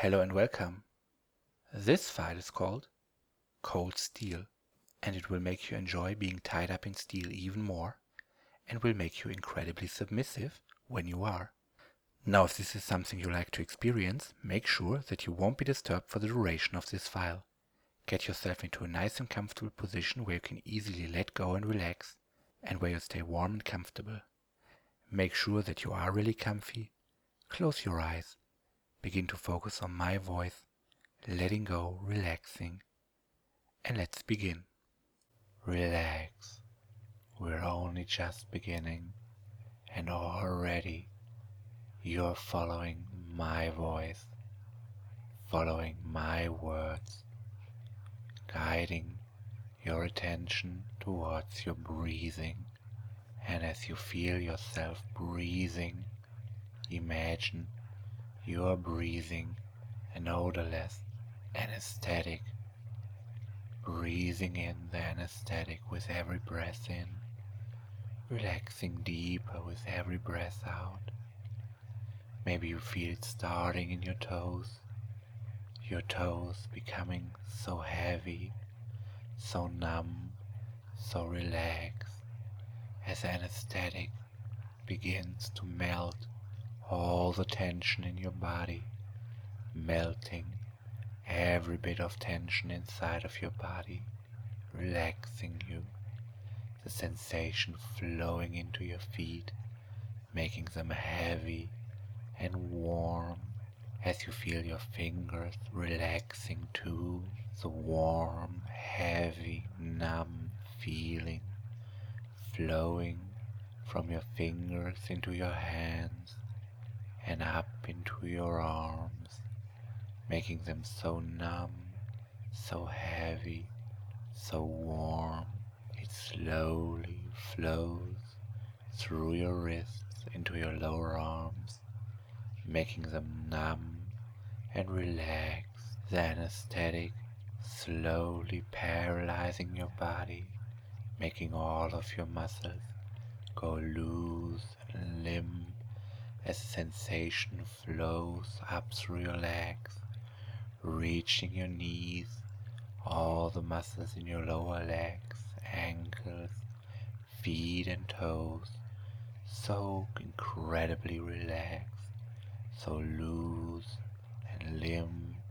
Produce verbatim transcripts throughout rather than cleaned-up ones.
Hello and welcome. This file is called Cold Steel, and it will make you enjoy being tied up in steel even more, and will make you incredibly submissive when you are. Now, if this is something you like to experience, make sure that you won't be disturbed for the duration of this file. Get yourself into a nice and comfortable position where you can easily let go and relax, and where you stay warm and comfortable. Make sure that you are really comfy. Close your eyes. Begin to focus on my voice, letting go, relaxing, and let's begin. Relax. We're only just beginning, and already you're following my voice, following my words, guiding your attention towards your breathing. And as you feel yourself breathing, imagine you are breathing an odorless anesthetic, breathing in the anesthetic with every breath in, relaxing deeper with every breath out. Maybe you feel it starting in your toes, your toes becoming so heavy, so numb, so relaxed, as the anesthetic begins to melt all the tension in your body, melting every bit of tension inside of your body, relaxing you, the sensation flowing into your feet, making them heavy and warm as you feel your fingers relaxing too, the warm, heavy, numb feeling flowing from your fingers into your hands and up into your arms, making them so numb, so heavy, so warm. It slowly flows through your wrists into your lower arms, making them numb and relaxed. The anesthetic slowly paralyzing your body, making all of your muscles go loose and limp as the sensation flows up through your legs, reaching your knees, all the muscles in your lower legs, ankles, feet and toes, so incredibly relaxed, so loose and limp,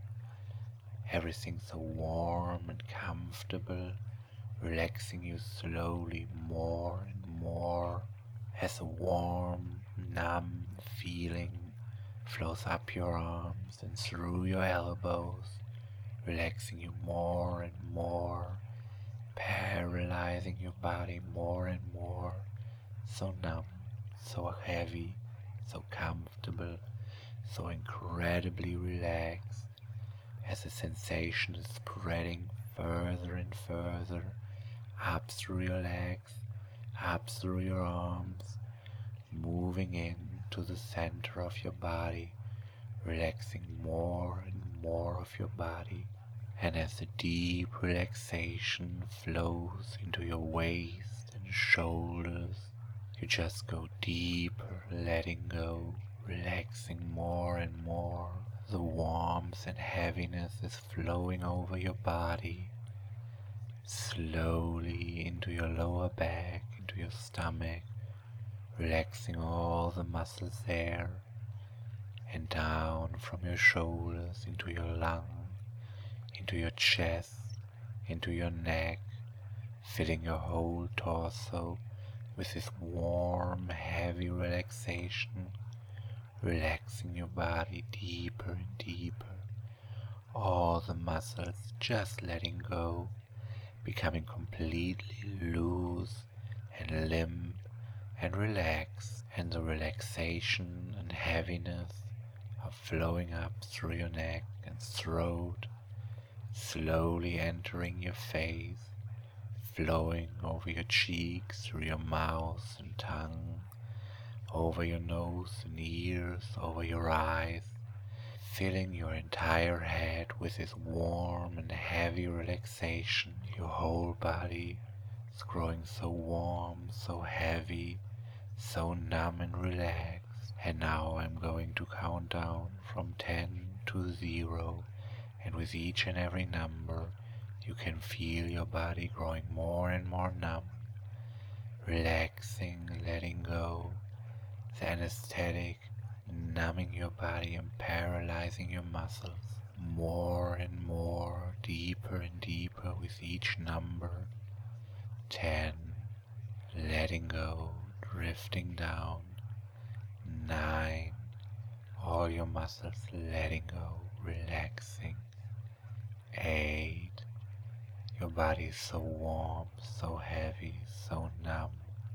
everything so warm and comfortable, relaxing you slowly more and more as a warm, numb feeling flows up your arms and through your elbows, relaxing you more and more, paralyzing your body more and more, so numb, so heavy, so comfortable, so incredibly relaxed, as the sensation is spreading further and further, up through your legs, up through your arms, moving in to the center of your body, relaxing more and more of your body. And as the deep relaxation flows into your waist and shoulders, you just go deeper, letting go, relaxing more and more. The warmth and heaviness is flowing over your body, slowly into your lower back, into your stomach, relaxing all the muscles there, and down from your shoulders into your lung, into your chest, into your neck, filling your whole torso with this warm, heavy relaxation, relaxing your body deeper and deeper, all the muscles just letting go, becoming completely loose and limp and relaxed, and the relaxation and heaviness are flowing up through your neck and throat, slowly entering your face, flowing over your cheeks, through your mouth and tongue, over your nose and ears, over your eyes, filling your entire head with this warm and heavy relaxation. Your whole body is growing so warm, so heavy, so numb and relaxed. And now I'm going to count down from ten to zero, and with each and every number you can feel your body growing more and more numb, relaxing, letting go, the anesthetic numbing your body and paralyzing your muscles more and more, deeper and deeper with each number. Ten, letting go, drifting down. Nine, all your muscles letting go, relaxing. Eight, your body is so warm, so heavy, so numb.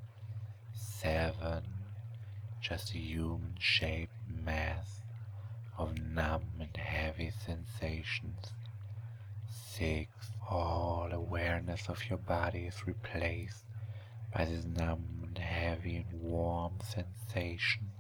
Seven, just a human-shaped mass of numb and heavy sensations. Six, all awareness of your body is replaced by this numb and heavy and warm sensation.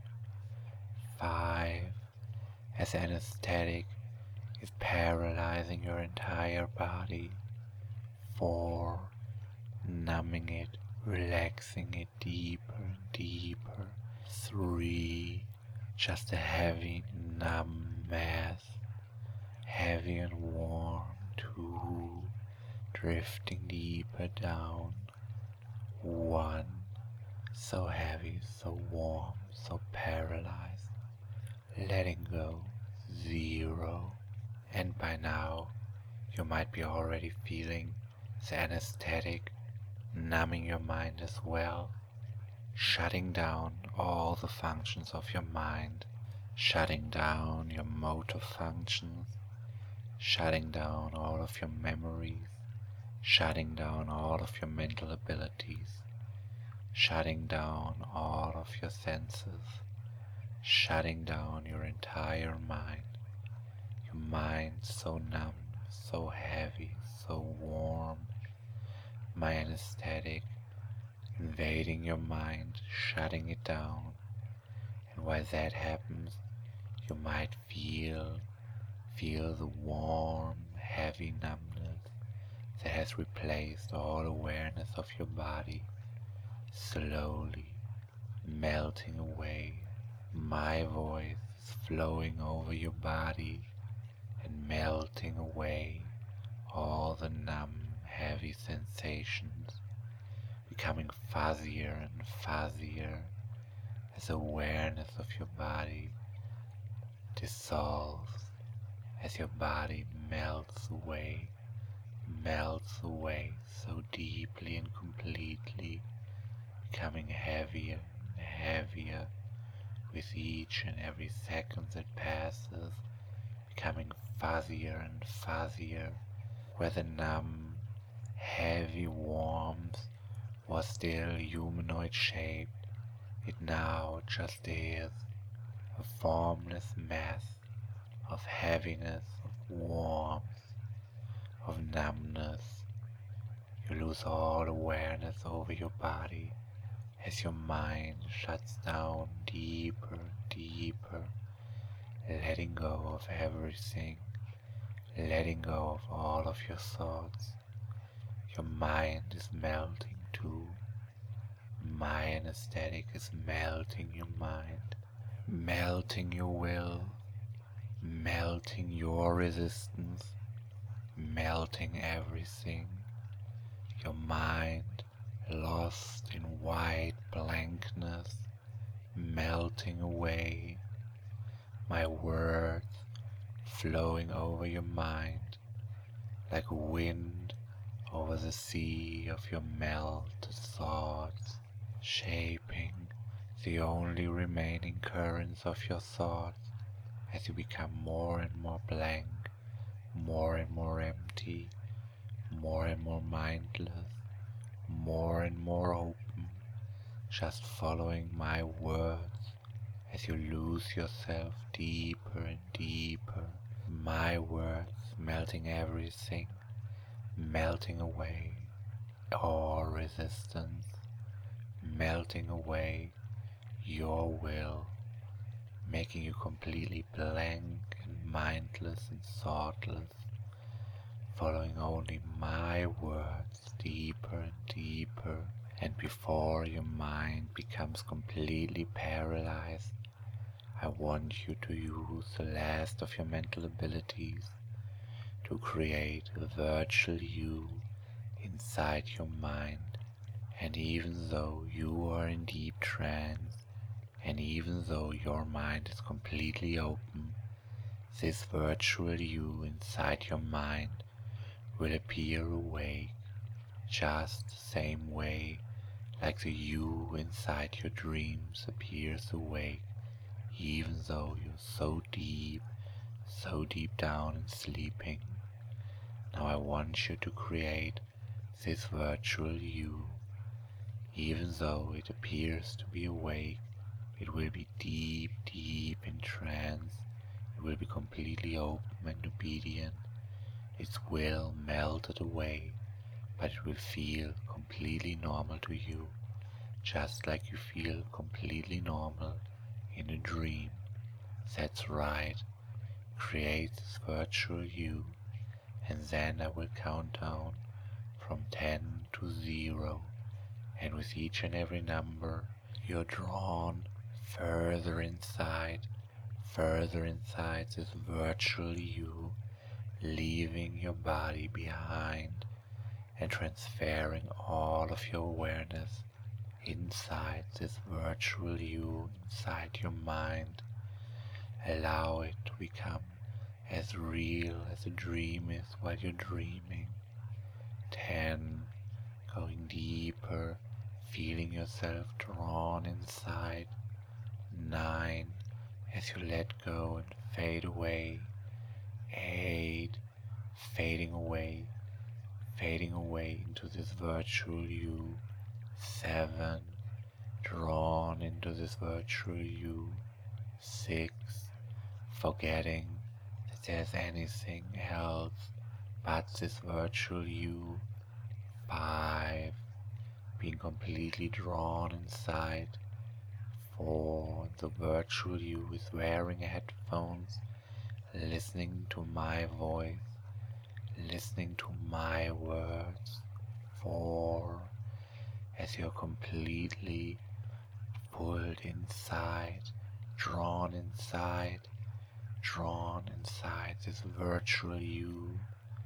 Five, as anesthetic is paralyzing your entire body. Four, numbing it, relaxing it deeper and deeper. Three, just a heavy, numb mass, heavy and warm. Two, drifting deeper down. One, so heavy, so warm, so paralyzed, letting go. Zero, and by now you might be already feeling the anesthetic numbing your mind as well, shutting down all the functions of your mind, shutting down your motor functions, shutting down all of your memories, shutting down all of your mental abilities, shutting down all of your senses, shutting down your entire mind. Your mind so numb, so heavy, so warm. My anesthetic invading your mind, shutting it down. And while that happens, you might feel, feel the warm, heavy numbness that has replaced all awareness of your body, slowly melting away. My voice is flowing over your body and melting away all the numb, heavy sensations, becoming fuzzier and fuzzier as awareness of your body dissolves, as your body melts away, melts away so deeply and completely, becoming heavier and heavier with each and every second that passes, becoming fuzzier and fuzzier, where the numb, heavy warmth was still humanoid shaped, it now just is a formless mass of heaviness, of warmth, of numbness. You lose all awareness over your body as your mind shuts down deeper and deeper, letting go of everything, letting go of all of your thoughts. Your mind is melting too. My anesthetic is melting your mind, melting your will, melting your resistance, melting everything. Your mind lost in white blankness, melting away. My words flowing over your mind like wind over the sea of your melted thoughts, shaping the only remaining currents of your thoughts as you become more and more blank, more and more empty, more and more mindless, more and more open, just following my words as you lose yourself deeper and deeper. My words melting everything, melting away all resistance, melting away your will, making you completely blank and mindless and thoughtless, following only my words deeper and deeper. And before your mind becomes completely paralyzed, I want you to use the last of your mental abilities to create a virtual you inside your mind. And even though you are in deep trance, and even though your mind is completely open, this virtual you inside your mind will appear awake, just the same way like the you inside your dreams appears awake, even though you're so deep, so deep down and sleeping. Now I want you to create this virtual you. Even though it appears to be awake, it will be deep, deep in trance. It will be completely open and obedient. Its will melted away, but it will feel completely normal to you, just like you feel completely normal in a dream. That's right. Create this virtual you, and then I will count down from ten to zero, and with each and every number you're drawn further inside, further inside this virtual you, leaving your body behind and transferring all of your awareness inside this virtual you, inside your mind. Allow it to become as real as a dream is while you're dreaming. Ten, going deeper, feeling yourself drawn inside. Nine, as you let go and fade away. Eight, fading away, fading away into this virtual you. Seven, drawn into this virtual you. Six, forgetting that there's anything else but this virtual you. Five, being completely drawn inside. Four, the virtual you is wearing headphones, listening to my voice, listening to my words. Four, as you're completely pulled inside, drawn inside, drawn inside this virtual you.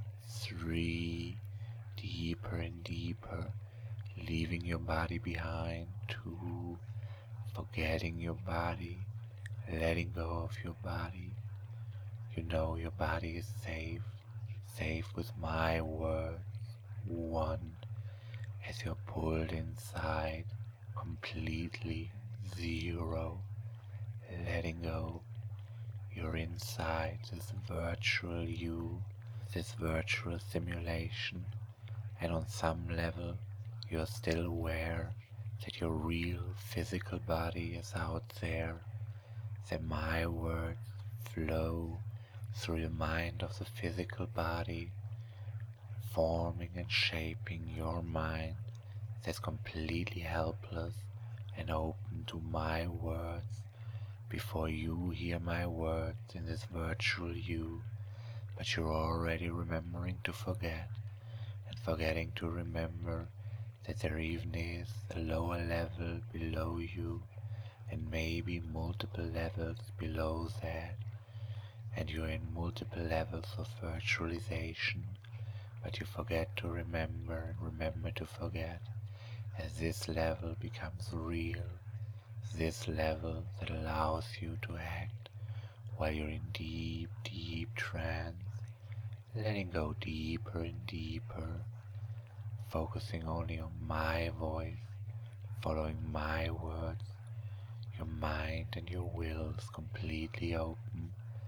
Three, deeper and deeper, leaving your body behind. Two, forgetting your body, letting go of your body. You know your body is safe, safe with my words. One, as you're pulled inside, completely. Zero, letting go. You're inside this virtual you, this virtual simulation, and on some level you're still aware that your real physical body is out there, that my words flow through the mind of the physical body, forming and shaping your mind that's completely helpless and open to my words before you hear my words in this virtual you, but you're already remembering to forget, and forgetting to remember that there even is a lower level below you, and maybe multiple levels below that, and you're in multiple levels of virtualization, but you forget to remember and remember to forget. As this level becomes real, this level that allows you to act while you're in deep, deep trance, letting go deeper and deeper, focusing only on my voice, following my words, your mind and your will is completely open,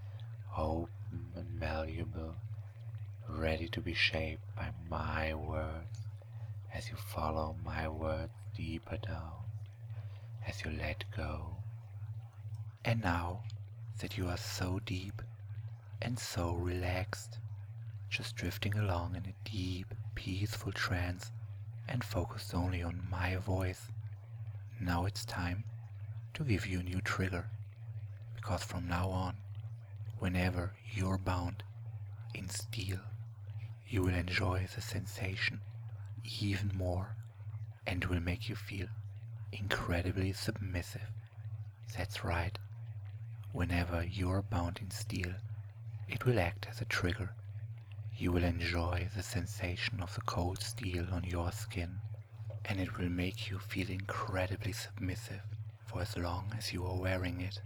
open and malleable, ready to be shaped by my words as you follow my words deeper down, as you let go. And now that you are so deep and so relaxed, just drifting along in a deep, peaceful trance and focused only on my voice, now it's time to give you a new trigger, because from now on, whenever you're bound in steel, you will enjoy the sensation even more and will make you feel incredibly submissive. That's right. whenever you are bound in steel, it will act as a trigger. You will enjoy the sensation of the cold steel on your skin, and it will make you feel incredibly submissive for as long as you are wearing it.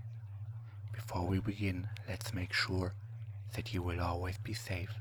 Before we begin, let's make sure that you will always be safe,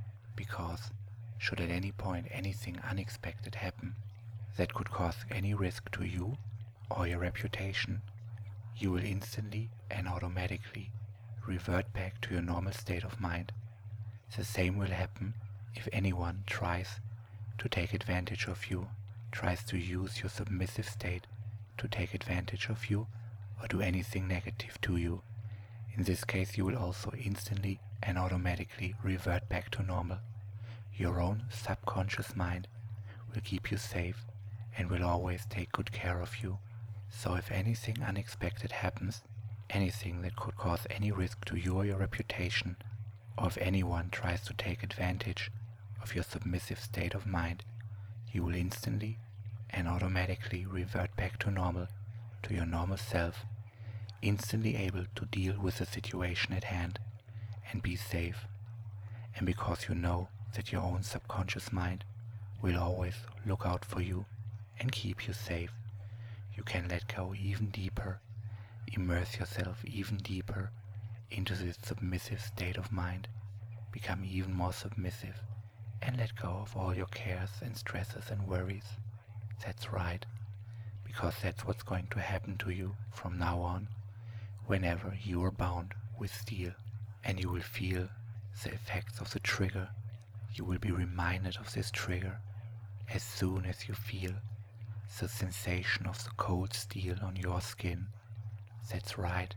because should at any point anything unexpected happen that could cause any risk to you or your reputation, you will instantly and automatically revert back to your normal state of mind. The same will happen if anyone tries to take advantage of you, tries to use your submissive state to take advantage of you or do anything negative to you. In this case, you will also instantly and automatically revert back to normal. Your own subconscious mind will keep you safe and will always take good care of you. So if anything unexpected happens, anything that could cause any risk to you or your reputation, or if anyone tries to take advantage of your submissive state of mind, you will instantly and automatically revert back to normal, to your normal self, instantly able to deal with the situation at hand and be safe. And because you know that your own subconscious mind will always look out for you and keep you safe, you can let go even deeper, immerse yourself even deeper into this submissive state of mind, become even more submissive, and let go of all your cares and stresses and worries. That's right, because that's what's going to happen to you from now on, whenever you are bound with steel, and you will feel the effects of the trigger. You will be reminded of this trigger as soon as you feel the sensation of the cold steel on your skin. That's right,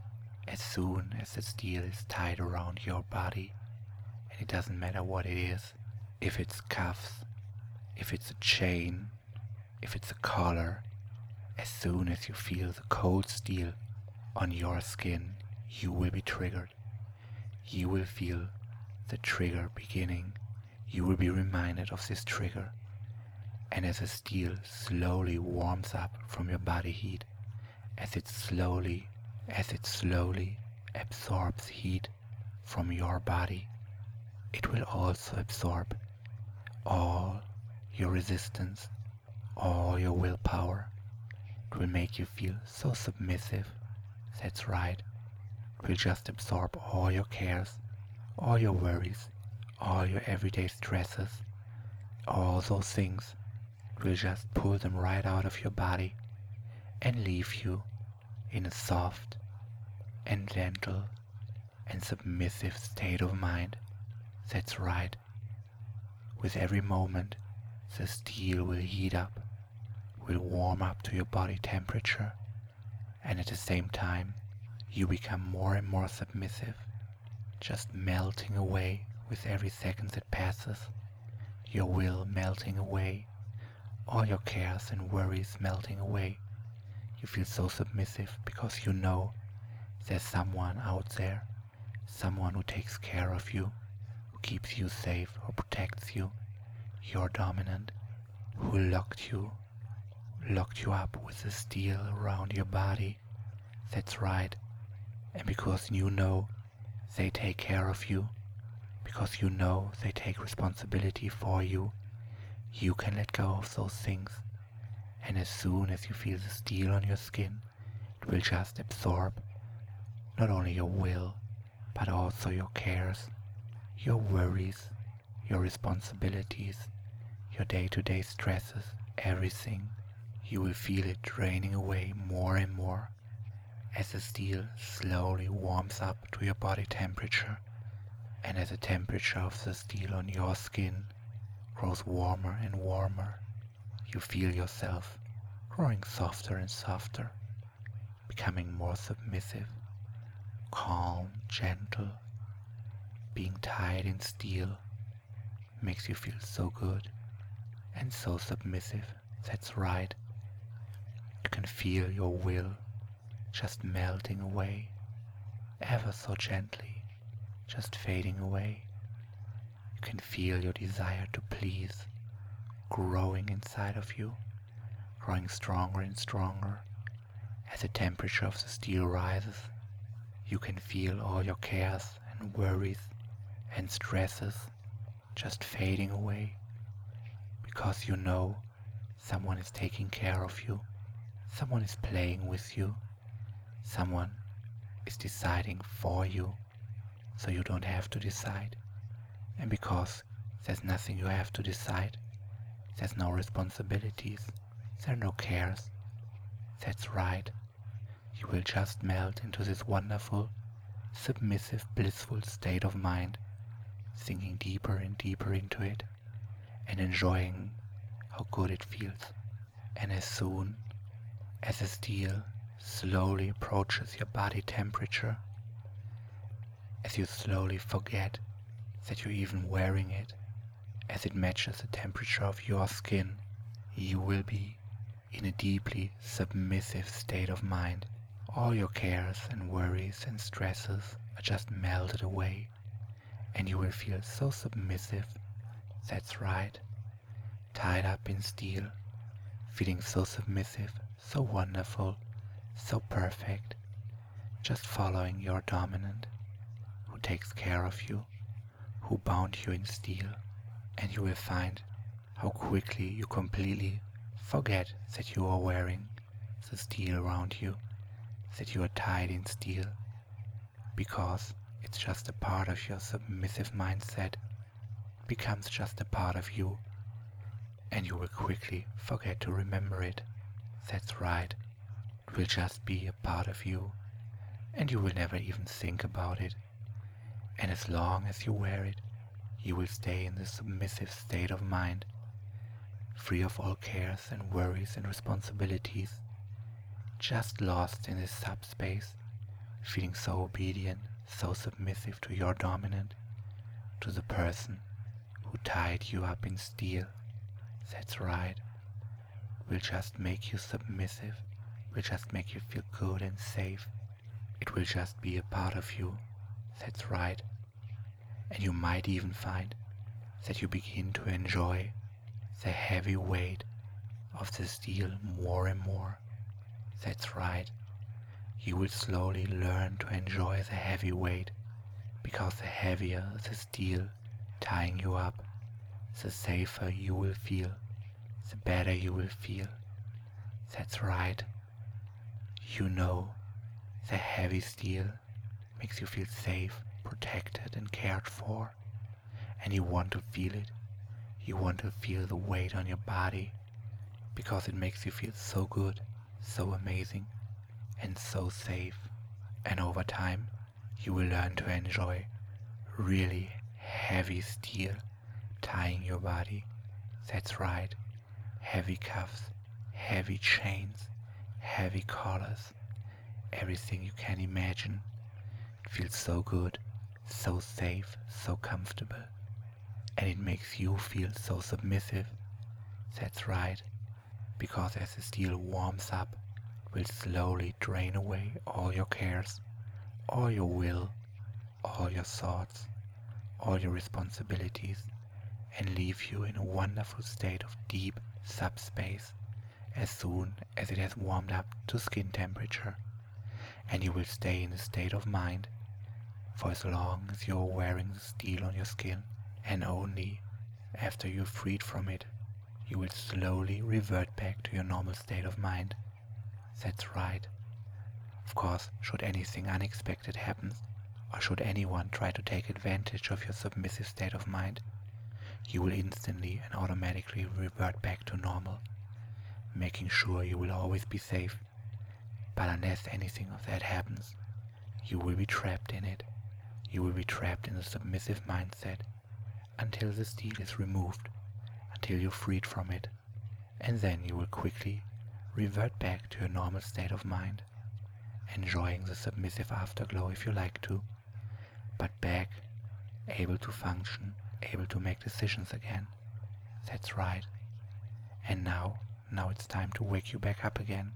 as soon as the steel is tied around your body, and it doesn't matter what it is, if it's cuffs, if it's a chain, if it's a collar, as soon as you feel the cold steel on your skin, you will be triggered. You will feel the trigger beginning. You will be reminded of this trigger, and as the steel slowly warms up from your body heat, as it slowly, as it slowly absorbs heat from your body, it will also absorb all your resistance, all your willpower. It will make you feel so submissive. That's right. It will just absorb all your cares, all your worries, all your everyday stresses, all those things. It will just pull them right out of your body and leave you in a soft and gentle and submissive state of mind. That's right. With every moment, the steel will heat up, will warm up to your body temperature, and at the same time, you become more and more submissive, just melting away with every second that passes, your will melting away, all your cares and worries melting away. You feel so submissive because you know there's someone out there, someone who takes care of you, who keeps you safe or protects you, your dominant, who locked you, locked you up with the steel around your body. That's right. And because you know they take care of you, because you know they take responsibility for you, you can let go of those things. And as soon as you feel the steel on your skin, it will just absorb not only your will, but also your cares, your worries, your responsibilities, your day-to-day stresses, everything. You will feel it draining away more and more as the steel slowly warms up to your body temperature, and as the temperature of the steel on your skin grows warmer and warmer, you feel yourself growing softer and softer, becoming more submissive, calm, gentle. Being tied in steel makes you feel so good and so submissive. That's right. You can feel your will just melting away, ever so gently, just fading away. You can feel your desire to please growing inside of you, growing stronger and stronger. As the temperature of the steel rises, You can feel all your cares and worries and stresses just fading away, because you know someone is taking care of you, someone is playing with you, someone is deciding for you, so you don't have to decide. And because there's nothing you have to decide, there's no responsibilities, there are no cares. That's right. You will just melt into this wonderful, submissive, blissful state of mind, sinking deeper and deeper into it and enjoying how good it feels. And as soon as the steel slowly approaches your body temperature, as you slowly forget that you're even wearing it, as it matches the temperature of your skin, you will be in a deeply submissive state of mind. All your cares and worries and stresses are just melted away, and you will feel so submissive. That's right, tied up in steel, feeling so submissive, so wonderful, so perfect, just following your dominant, who takes care of you, who bound you in steel. And you will find how quickly you completely forget that you are wearing the steel around you, that you are tied in steel, because it's just a part of your submissive mindset. It becomes just a part of you, and you will quickly forget to remember it. That's right, it will just be a part of you, and you will never even think about it. And as long as you wear it, you will stay in this submissive state of mind, free of all cares and worries and responsibilities, just lost in this subspace, feeling so obedient, so submissive to your dominant, to the person who tied you up in steel. That's right, will just make you submissive, will just make you feel good and safe. It will just be a part of you. That's right. And you might even find that you begin to enjoy the heavy weight of the steel more and more. That's right. You will slowly learn to enjoy the heavy weight, because the heavier the steel tying you up, the safer you will feel, the better you will feel. That's right. You know, the heavy steel makes you feel safe, protected and cared for, and you want to feel it. You want to feel the weight on your body, because it makes you feel so good, so amazing, and so safe. And over time, you will learn to enjoy really heavy steel tying your body. That's right, heavy cuffs, heavy chains, heavy collars, everything you can imagine. It feels so good, so safe, so comfortable, and it makes you feel so submissive. That's right, because as the steel warms up, it will slowly drain away all your cares, all your will, all your thoughts, all your responsibilities, and leave you in a wonderful state of deep subspace as soon as it has warmed up to skin temperature. And you will stay in a state of mind for as long as you are wearing the steel on your skin, and only after you're freed from it, you will slowly revert back to your normal state of mind. That's right. Of course, should anything unexpected happen, or should anyone try to take advantage of your submissive state of mind, you will instantly and automatically revert back to normal, making sure you will always be safe. But unless anything of that happens, you will be trapped in it. You will be trapped in a submissive mindset until the steel is removed, until you're freed from it, and then you will quickly revert back to your normal state of mind, enjoying the submissive afterglow if you like to, but back, able to function, able to make decisions again. That's right. And now, now it's time to wake you back up again.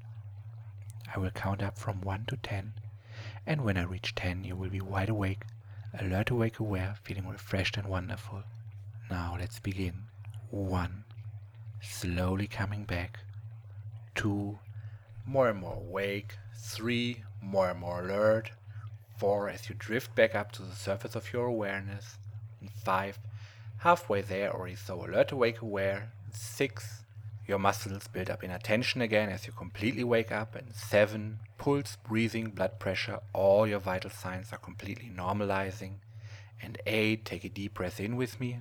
I will count up from one to ten, and when I reach ten, you will be wide awake, alert, awake, aware, feeling refreshed and wonderful. Now let's begin. One, slowly coming back. Two, more and more awake. Three, more and more alert. four, as you drift back up to the surface of your awareness. And five, halfway there already so alert, awake, aware. six, your muscles build up inner tension again as you completely wake up. And seven, pulse, breathing, blood pressure, all your vital signs are completely normalizing. And eight, take a deep breath in with me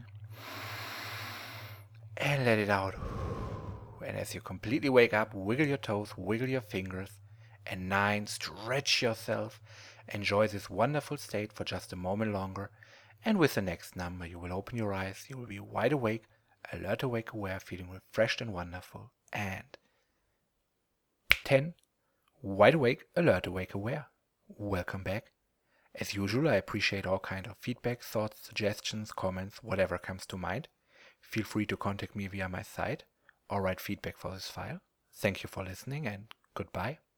and let it out. And as you completely wake up, wiggle your toes, wiggle your fingers. And nine, stretch yourself. Enjoy this wonderful state for just a moment longer. And with the next number, you will open your eyes. You will be wide awake, alert, awake, aware, feeling refreshed and wonderful. And ten, wide awake, alert, awake, aware. Welcome back. As usual, I appreciate all kind of feedback, thoughts, suggestions, comments, whatever comes to mind. Feel free to contact me via my site or write feedback for this file. Thank you for listening and goodbye.